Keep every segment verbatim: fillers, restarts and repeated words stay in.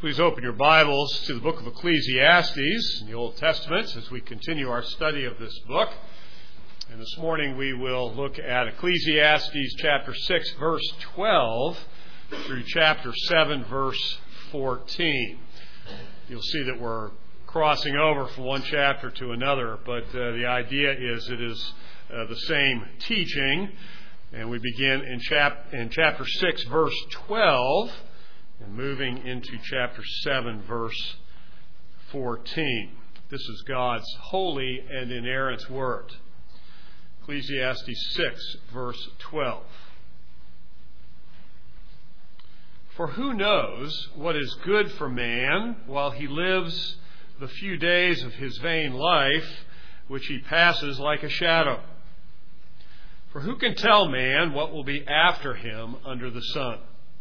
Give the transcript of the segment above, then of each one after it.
Please open your Bibles to the book of Ecclesiastes in the Old Testament as we continue our study of this book. And this morning we will look at Ecclesiastes chapter six, verse twelve through chapter seven, verse fourteen. You'll see that we're crossing over from one chapter to another, but uh, the idea is it is uh, the same teaching. And we begin in, chap- in chapter six, verse twelve, and moving into chapter seven, verse fourteen. This is God's holy and inerrant word. Ecclesiastes six, verse twelve. For who knows what is good for man while he lives the few days of his vain life, which he passes like a shadow? For who can tell man what will be after him under the sun?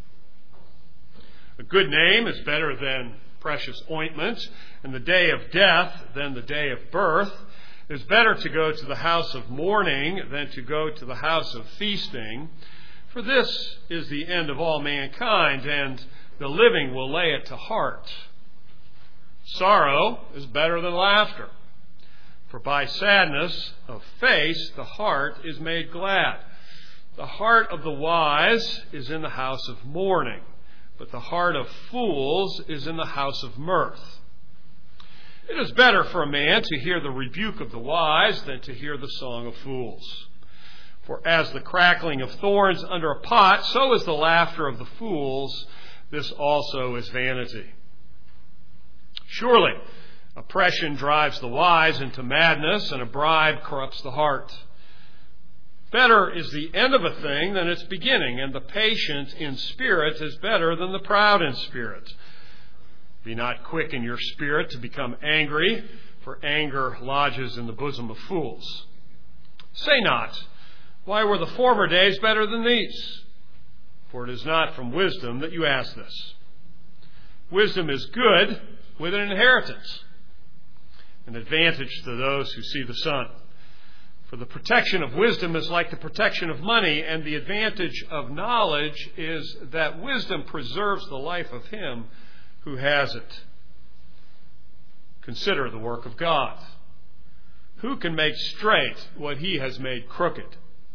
A good name is better than precious ointment, and the day of death than the day of birth. It is better to go to the house of mourning than to go to the house of feasting. For this is the end of all mankind, and the living will lay it to heart. Sorrow is better than laughter, for by sadness of face the heart is made glad. The heart of the wise is in the house of mourning, but the heart of fools is in the house of mirth. It is better for a man to hear the rebuke of the wise than to hear the song of fools. For as the crackling of thorns under a pot, so is the laughter of the fools. This also is vanity. Surely, oppression drives the wise into madness, and a bribe corrupts the heart. Better is the end of a thing than its beginning, and the patient in spirit is better than the proud in spirit. Be not quick in your spirit to become angry, for anger lodges in the bosom of fools. Say not, why were the former days better than these? For it is not from wisdom that you ask this. Wisdom is good with an inheritance, an advantage to those who see the sun. For the protection of wisdom is like the protection of money, and the advantage of knowledge is that wisdom preserves the life of him who has it. Consider the work of God. Who can make straight what he has made crooked?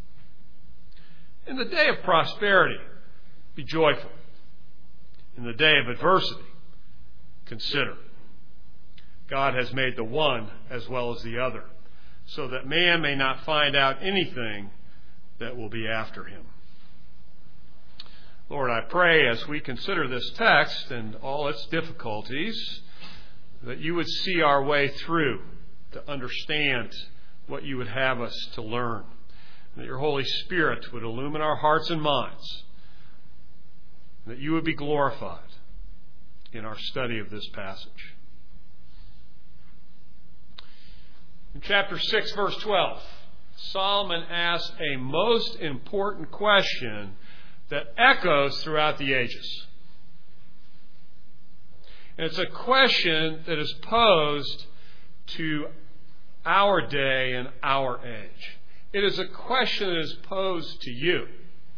In the day of prosperity, be joyful. In the day of adversity, consider. God has made the one as well as the other, so that man may not find out anything that will be after him. Lord, I pray as we consider this text and all its difficulties, that you would see our way through to understand what you would have us to learn, and that your Holy Spirit would illumine our hearts and minds, and that you would be glorified in our study of this passage. In chapter six, verse twelve, Solomon asks a most important question that echoes throughout the ages. And it's a question that is posed to our day and our age. It is a question that is posed to you.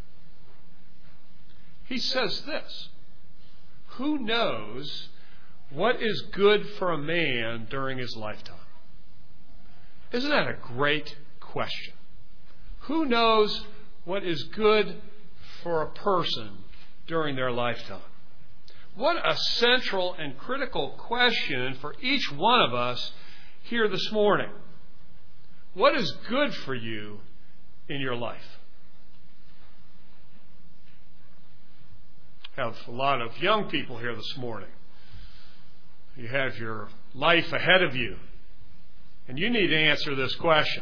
He says this: who knows what is good for a man during his lifetime? Isn't that a great question? Who knows what is good for a person during their lifetime? What a central and critical question for each one of us here this morning. What is good for you in your life? I have a lot of young people here this morning. You have your life ahead of you. And you need to answer this question.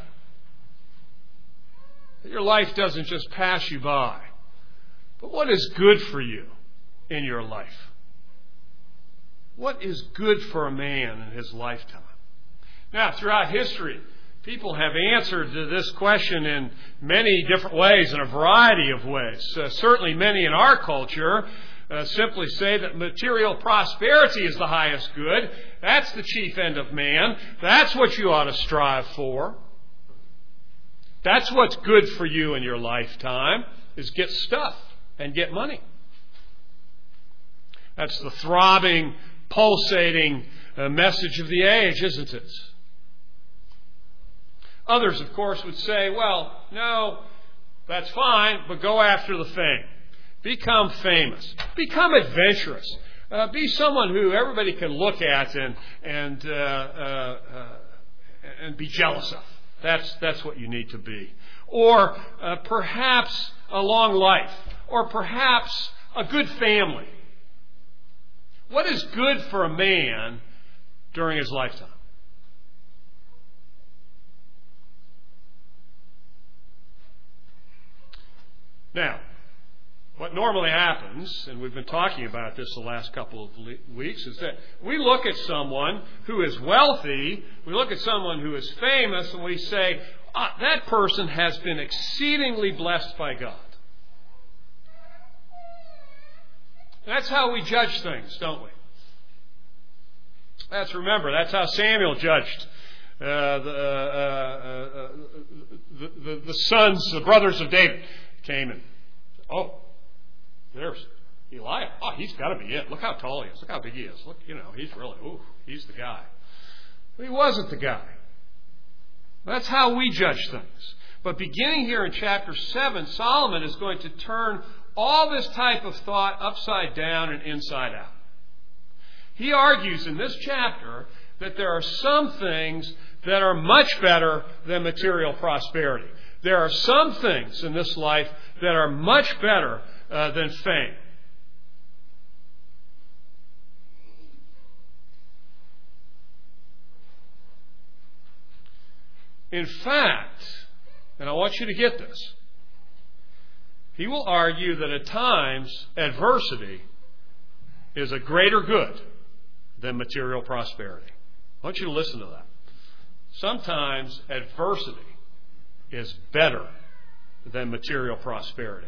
Your life doesn't just pass you by, but what is good for you in your life? What is good for a man in his lifetime? Now, throughout history, people have answered to this question in many different ways, in a variety of ways. Uh, certainly many in our culture Uh, simply say that material prosperity is the highest good. That's the chief end of man. That's what you ought to strive for. That's what's good for you in your lifetime, is get stuff and get money. That's the throbbing, pulsating uh, message of the age, isn't it? Others, of course, would say, well, no, that's fine, but go after the fame. Become famous. Become adventurous. Uh, be someone who everybody can look at and and uh, uh, uh, and be jealous of. That's that's what you need to be. Or uh, perhaps a long life. Or perhaps a good family. What is good for a man during his lifetime? Now, what normally happens, and we've been talking about this the last couple of weeks, is that we look at someone who is wealthy, we look at someone who is famous, and we say, ah, that person has been exceedingly blessed by God. That's how we judge things, don't we? That's, remember, that's how Samuel judged uh, the, uh, uh, the, the, the sons, the brothers of David. Came and, oh, there's Eliab. Oh, he's got to be it. Look how tall he is. Look how big he is. Look, you know, he's really, ooh, he's the guy. But he wasn't the guy. That's how we judge things. But beginning here in chapter seven, Solomon is going to turn all this type of thought upside down and inside out. He argues in this chapter that there are some things that are much better than material prosperity. There are some things in this life that are much better uh, than fame. In fact, and I want you to get this, he will argue that at times adversity is a greater good than material prosperity. I want you to listen to that. Sometimes adversity is better than material prosperity.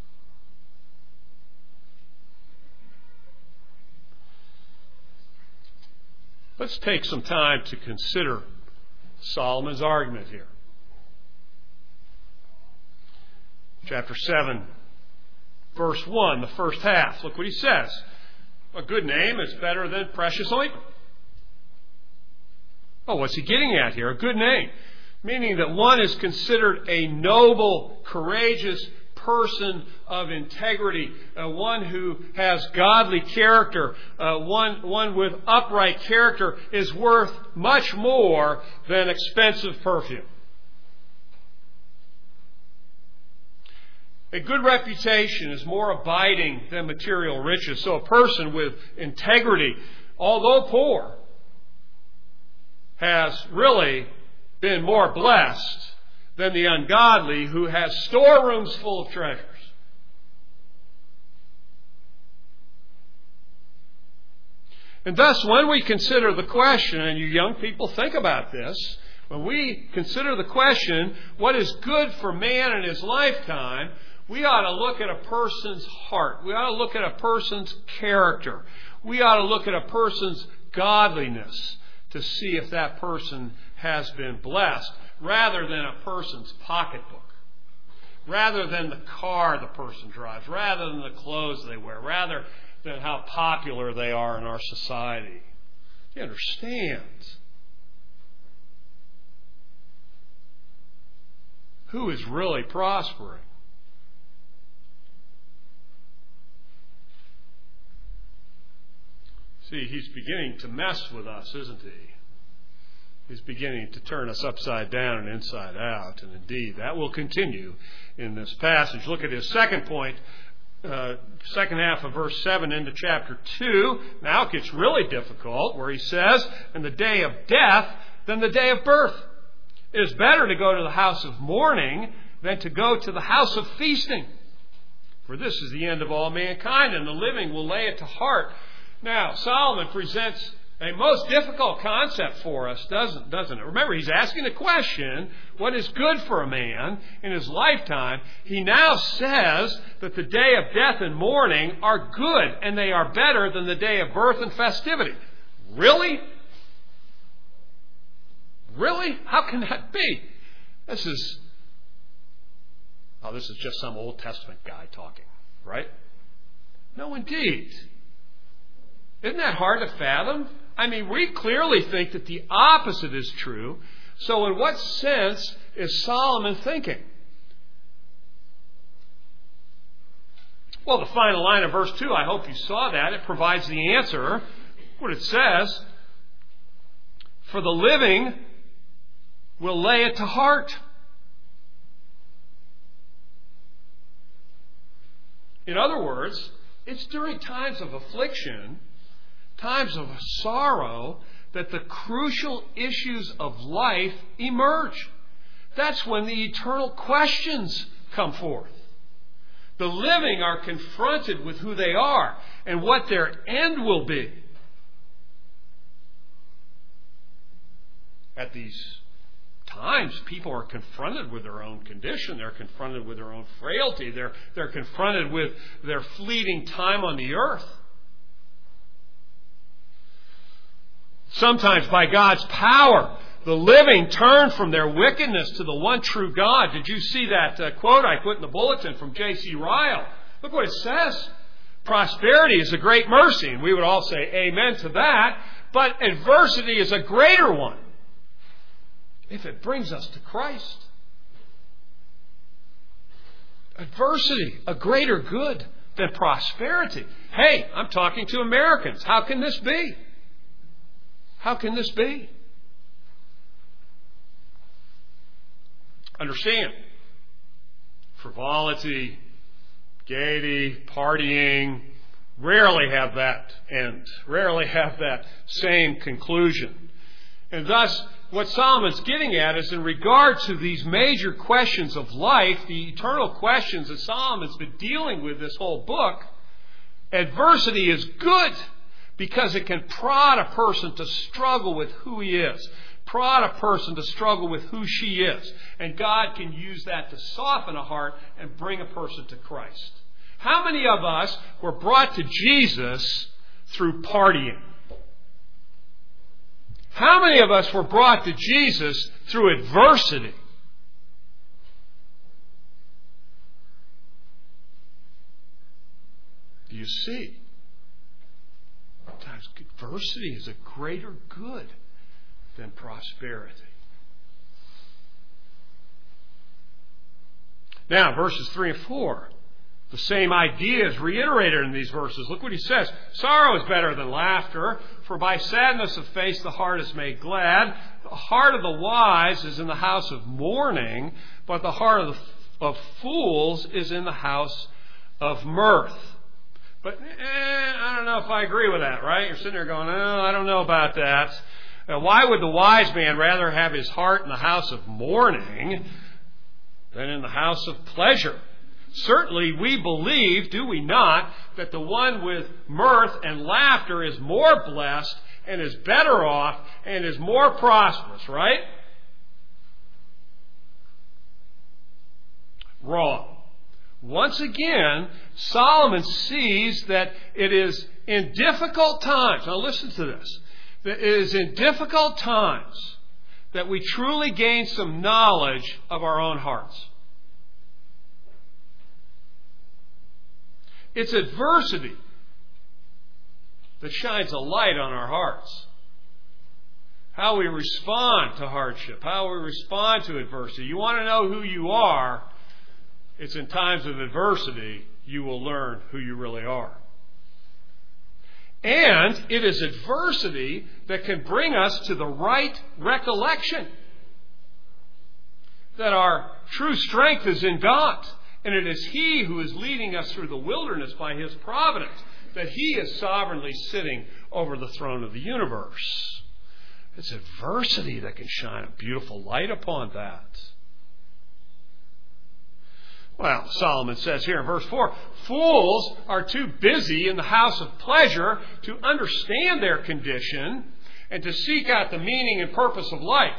Let's take some time to consider Solomon's argument here. Chapter seven, verse one, the first half. Look what he says. A good name is better than precious ointment. Oh, what's he getting at here? A good name. Meaning that one is considered a noble, courageous person of integrity, uh, one who has godly character, uh, one, one with upright character is worth much more than expensive perfume. A good reputation is more abiding than material riches. So a person with integrity, although poor, has really been more blessed than the ungodly who has storerooms full of treasures. And thus, when we consider the question, and you young people think about this, when we consider the question, what is good for man in his lifetime, we ought to look at a person's heart. We ought to look at a person's character. We ought to look at a person's godliness to see if that person has been blessed, rather than a person's pocketbook, rather than the car the person drives, rather than the clothes they wear, rather than how popular they are in our society. You understand? Who is really prospering? See, he's beginning to mess with us, isn't he? He's beginning to turn us upside down and inside out. And indeed, that will continue in this passage. Look at his second point, uh, second half of verse seven into chapter two. Now it gets really difficult, where he says, "In the day of death than the day of birth. It is better to go to the house of mourning than to go to the house of feasting. For this is the end of all mankind, and the living will lay it to heart." Now, Solomon presents a most difficult concept for us, doesn't, doesn't it? Remember, he's asking the question, what is good for a man in his lifetime? He now says that the day of death and mourning are good, and they are better than the day of birth and festivity. Really? Really? How can that be? This is, oh, this is just some Old Testament guy talking, right? No, indeed. Isn't that hard to fathom? I mean, we clearly think that the opposite is true. So in what sense is Solomon thinking? Well, the final line of verse two, I hope you saw that. It provides the answer. What it says, for the living will lay it to heart. In other words, it's during times of affliction, times of sorrow, that the crucial issues of life emerge. That's when the eternal questions come forth. The living are confronted with who they are and what their end will be. At these times, people are confronted with their own condition. They're confronted with their own frailty. They're, they're confronted with their fleeting time on the earth. Sometimes by God's power, the living turn from their wickedness to the one true God. Did you see that uh, quote I put in the bulletin from J C Ryle? Look what it says. Prosperity is a great mercy, and we would all say amen to that. But adversity is a greater one if it brings us to Christ. Adversity, a greater good than prosperity. Hey, I'm talking to Americans. How can this be? How can this be? Understand, frivolity, gaiety, partying rarely have that end, rarely have that same conclusion. And thus, what Solomon's getting at is in regard to these major questions of life, the eternal questions that Solomon's been dealing with this whole book, adversity is good because it can prod a person to struggle with who he is. Prod a person to struggle with who she is. And God can use that to soften a heart and bring a person to Christ. How many of us were brought to Jesus through partying? How many of us were brought to Jesus through adversity? Do you see? Sometimes adversity is a greater good than prosperity. Now, verses three and four. The same idea is reiterated in these verses. Look what he says. Sorrow is better than laughter, for by sadness of face the heart is made glad. The heart of the wise is in the house of mourning, but the heart of, the, of fools is in the house of mirth. But eh, I don't know if I agree with that, right? You're sitting there going, oh, I don't know about that. Now, why would the wise man rather have his heart in the house of mourning than in the house of pleasure? Certainly we believe, do we not, that the one with mirth and laughter is more blessed and is better off and is more prosperous, right? Wrong. Once again, Solomon sees that it is in difficult times. Now listen to this. That it is in difficult times that we truly gain some knowledge of our own hearts. It's adversity that shines a light on our hearts. How we respond to hardship, how we respond to adversity. You want to know who you are? It's in times of adversity you will learn who you really are. And it is adversity that can bring us to the right recollection that our true strength is in God. And it is He who is leading us through the wilderness by His providence, that He is sovereignly sitting over the throne of the universe. It's adversity that can shine a beautiful light upon that. Well, Solomon says here in verse four, fools are too busy in the house of pleasure to understand their condition and to seek out the meaning and purpose of life.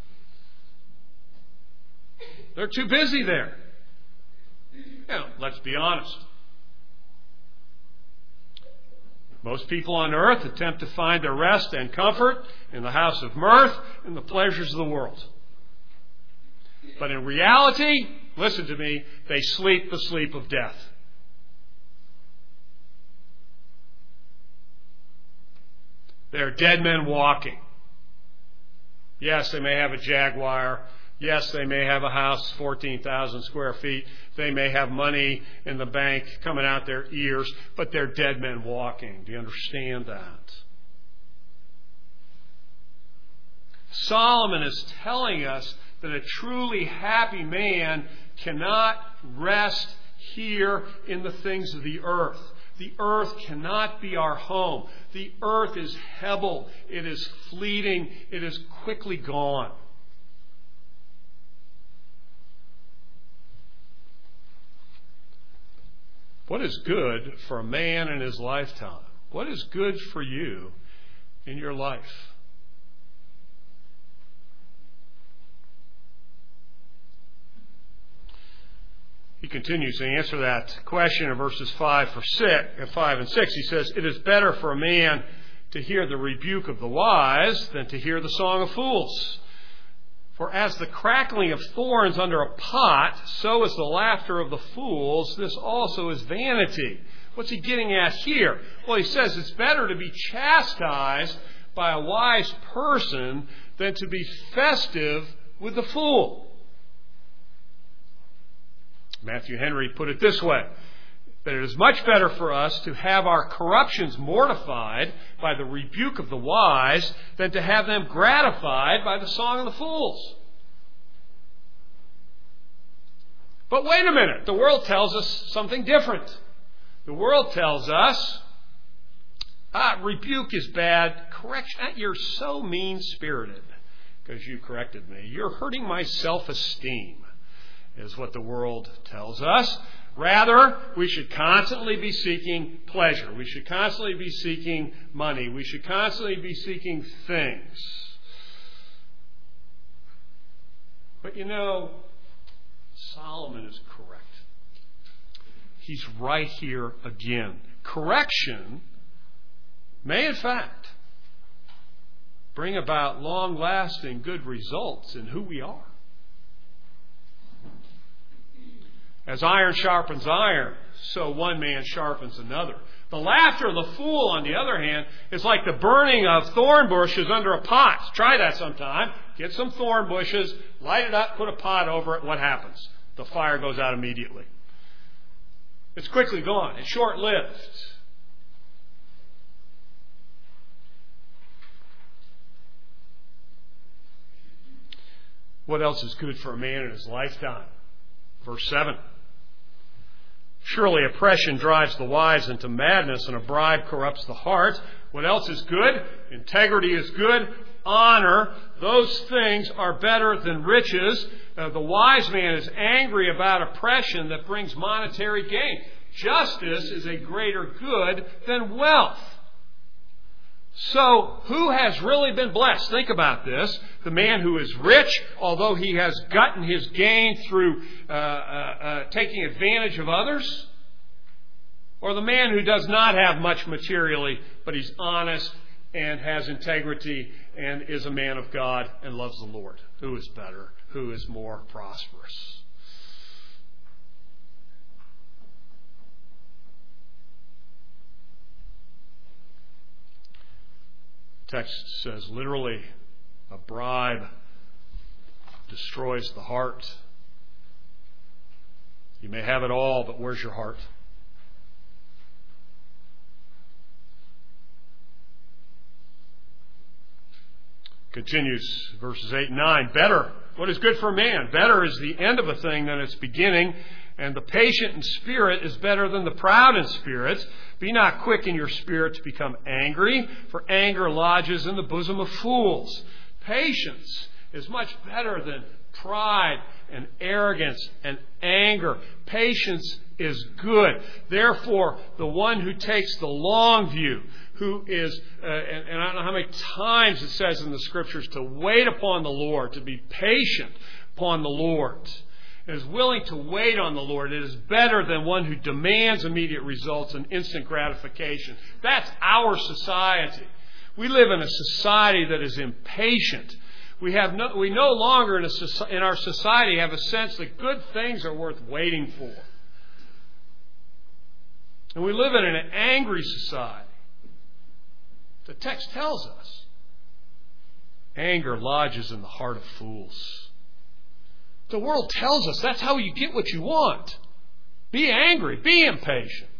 They're too busy there. You know, let's be honest. Most people on earth attempt to find their rest and comfort in the house of mirth and the pleasures of the world. But in reality, listen to me, they sleep the sleep of death. They are dead men walking. Yes, they may have a Jaguar. Yes, they may have a house fourteen thousand square feet. They may have money in the bank coming out their ears, but they're dead men walking. Do you understand that? Solomon is telling us that a truly happy man cannot rest here in the things of the earth. The earth cannot be our home. The earth is Hebel. It is fleeting. It is quickly gone. What is good for a man in his lifetime? What is good for you in your life? He continues to answer that question in verses five, for six, five and six. He says, "It is better for a man to hear the rebuke of the wise than to hear the song of fools. For as the crackling of thorns under a pot, so is the laughter of the fools. This also is vanity." What's he getting at here? Well, he says it's better to be chastised by a wise person than to be festive with the fool. Matthew Henry put it this way, that it is much better for us to have our corruptions mortified by the rebuke of the wise than to have them gratified by the song of the fools. But wait a minute, the world tells us something different. The world tells us, ah, rebuke is bad, correction, you're so mean-spirited because you corrected me. You're hurting my self-esteem, is what the world tells us. Rather, we should constantly be seeking pleasure. We should constantly be seeking money. We should constantly be seeking things. But you know, Solomon is correct. He's right here again. Correction may, in fact, bring about long-lasting good results in who we are. As iron sharpens iron, so one man sharpens another. The laughter of the fool, on the other hand, is like the burning of thorn bushes under a pot. Try that sometime. Get some thorn bushes, light it up, put a pot over it. What happens? The fire goes out immediately. It's quickly gone. It's short-lived. What else is good for a man in his lifetime? Verse seven. "Surely oppression drives the wise into madness, and a bribe corrupts the heart." What else is good? Integrity is good. Honor. Those things are better than riches. Uh, the wise man is angry about oppression that brings monetary gain. Justice is a greater good than wealth. So, who has really been blessed? Think about this. The man who is rich, although he has gotten his gain through uh, uh, uh, taking advantage of others? Or the man who does not have much materially, but he's honest and has integrity and is a man of God and loves the Lord? Who is better? Who is more prosperous? Text says literally, a bribe destroys the heart. You may have it all, but where's your heart? Continues, verses eight and nine. "Better, what is good for a man? Better is the end of a thing than its beginning, and the patient in spirit is better than the proud in spirit. Be not quick in your spirit to become angry, for anger lodges in the bosom of fools." Patience is much better than pride and arrogance and anger. Patience is good. Therefore, the one who takes the long view, who is, uh, and, and I don't know how many times it says in the Scriptures to wait upon the Lord, to be patient upon the Lord, is willing to wait on the Lord. It is better than one who demands immediate results and instant gratification. That's our society. We live in a society that is impatient. We have no, we no longer in, a, in our society have a sense that good things are worth waiting for. And we live in an angry society. The text tells us anger lodges in the heart of fools. The world tells us that's how you get what you want. Be angry. Be impatient.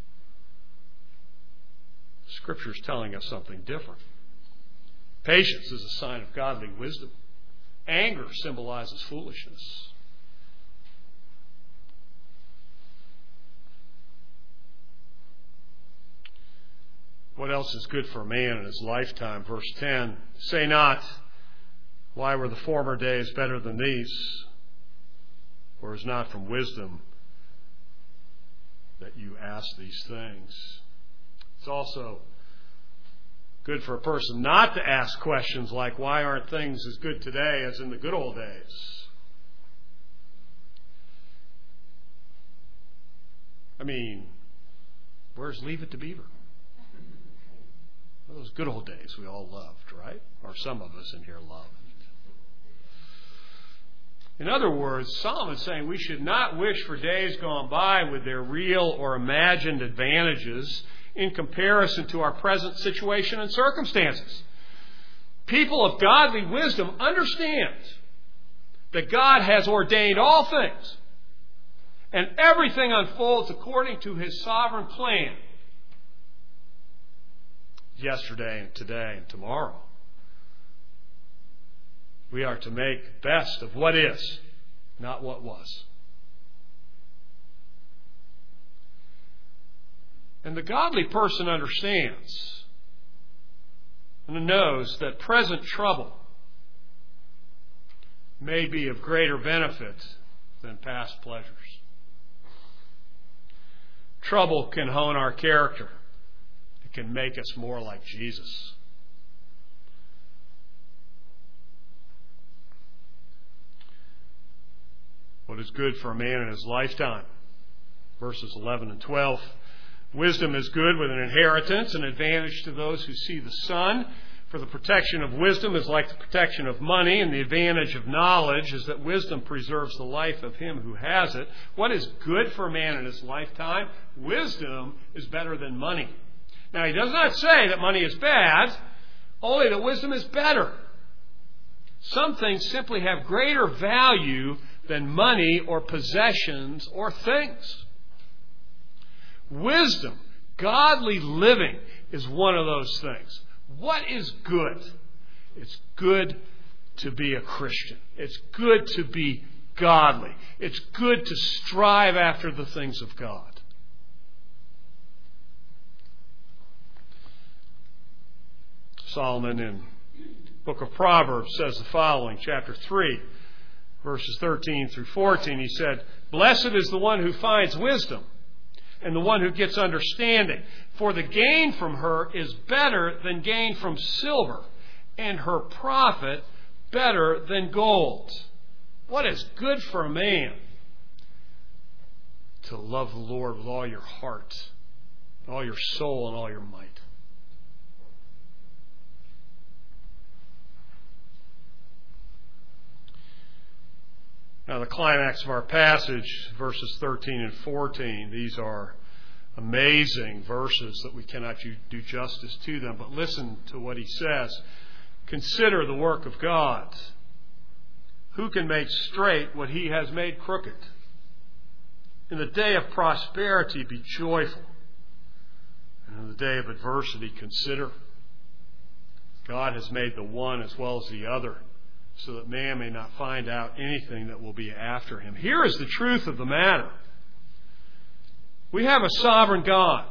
Scripture is telling us something different. Patience is a sign of godly wisdom. Anger symbolizes foolishness. What else is good for a man in his lifetime? Verse ten, say not, why were the former days better than these? Or is not from wisdom that you ask these things? It's also good for a person not to ask questions like, why aren't things as good today as in the good old days? I mean, where's Leave It to Beaver? Those good old days we all loved, right? Or some of us in here loved. In other words, Solomon's saying we should not wish for days gone by with their real or imagined advantages in comparison to our present situation and circumstances. People of godly wisdom understand that God has ordained all things, and everything unfolds according to His sovereign plan. Yesterday and today and tomorrow. We are to make best of what is, not what was. And the godly person understands and knows that present trouble may be of greater benefit than past pleasures. Trouble can hone our character. It can make us more like Jesus. What is good for a man in his lifetime? Verses eleven and twelve. Wisdom is good with an inheritance, an advantage to those who see the sun. For the protection of wisdom is like the protection of money, and the advantage of knowledge is that wisdom preserves the life of him who has it. What is good for a man in his lifetime? Wisdom is better than money. Now, he does not say that money is bad, only that wisdom is better. Some things simply have greater value than money or possessions or things. Wisdom, godly living, is one of those things. What is good? It's good to be a Christian. It's good to be godly. It's good to strive after the things of God. Solomon in the book of Proverbs says the following, chapter three, verses thirteen through fourteen. He said, blessed is the one who finds wisdom and the one who gets understanding. For the gain from her is better than gain from silver, and her profit better than gold. What is good for a man? To love the Lord with all your heart, all your soul, and all your might. Now, the climax of our passage, verses thirteen and fourteen, these are amazing verses that we cannot do justice to them. But listen to what he says. Consider the work of God. Who can make straight what he has made crooked? In the day of prosperity, be joyful. And in the day of adversity, consider. God has made the one as well as the other, so that man may not find out anything that will be after him. Here is the truth of the matter. We have a sovereign God.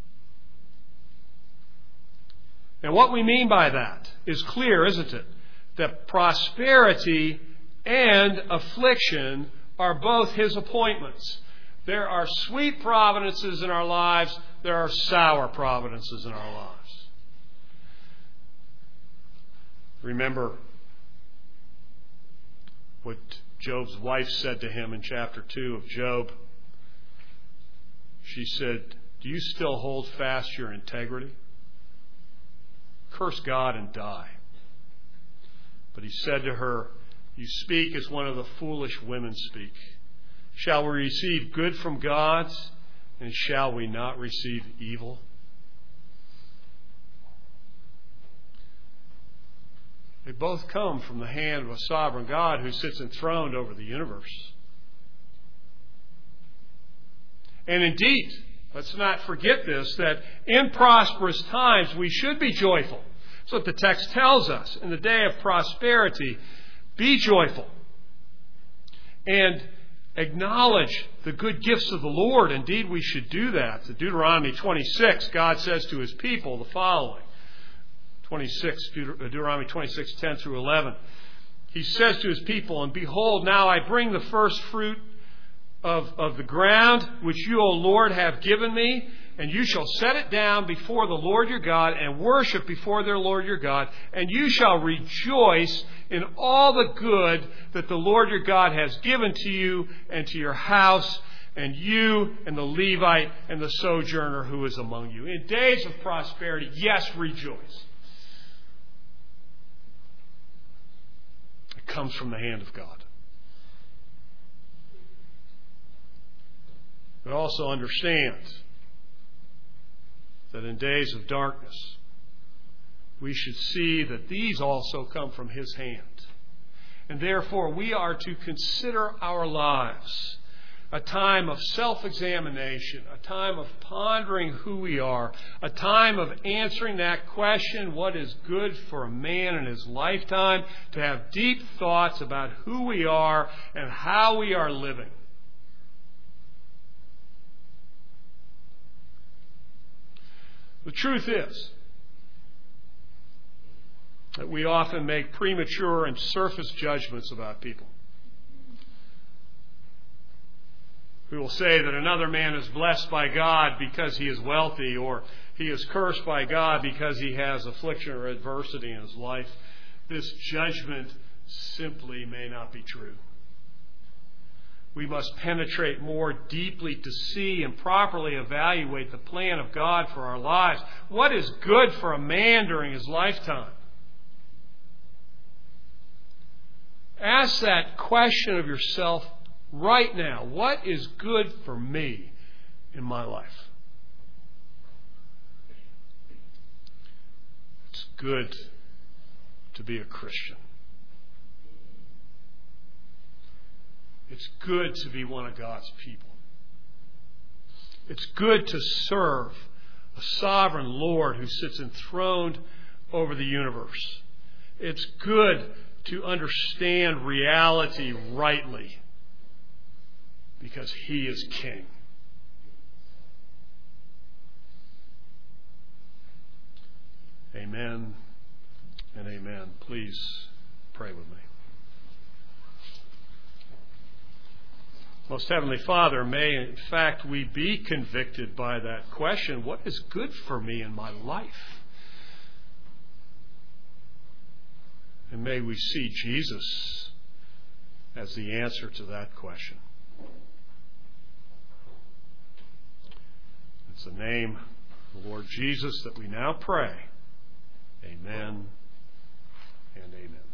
And what we mean by that is clear, isn't it? That prosperity and affliction are both His appointments. There are sweet providences in our lives. There are sour providences in our lives. Remember what Job's wife said to him in chapter two of Job. She said, do you still hold fast your integrity? Curse God and die. But he said to her, you speak as one of the foolish women speak. Shall we receive good from God, and shall we not receive evil? They both come from the hand of a sovereign God who sits enthroned over the universe. And indeed, let's not forget this, that in prosperous times we should be joyful. That's what the text tells us. In the day of prosperity, be joyful. And acknowledge the good gifts of the Lord. Indeed, we should do that. In Deuteronomy twenty-six, God says to His people the following. twenty-six, Deuteronomy twenty-six, ten through eleven. He says to His people, "And behold, now I bring the first fruit of, of the ground, which you, O Lord, have given me, and you shall set it down before the Lord your God, and worship before their Lord your God, and you shall rejoice in all the good that the Lord your God has given to you and to your house, and you and the Levite and the sojourner who is among you." In days of prosperity, yes, rejoice. It comes from the hand of God. But also understand that in days of darkness, we should see that these also come from His hand. And therefore, we are to consider our lives a time of self-examination, a time of pondering who we are, a time of answering that question, what is good for a man in his lifetime, to have deep thoughts about who we are and how we are living. The truth is that we often make premature and surface judgments about people. We will say that another man is blessed by God because he is wealthy, or he is cursed by God because he has affliction or adversity in his life. This judgment simply may not be true. We must penetrate more deeply to see and properly evaluate the plan of God for our lives. What is good for a man during his lifetime? Ask that question of yourself right now. What is good for me in my life? It's good to be a Christian. It's good to be one of God's people. It's good to serve a sovereign Lord who sits enthroned over the universe. It's good to understand reality rightly because He is King. Amen and amen. Please pray with me. Most Heavenly Father, may in fact we be convicted by that question, what is good for me in my life? And may we see Jesus as the answer to that question. It's the name of the Lord Jesus that we now pray. Amen and amen.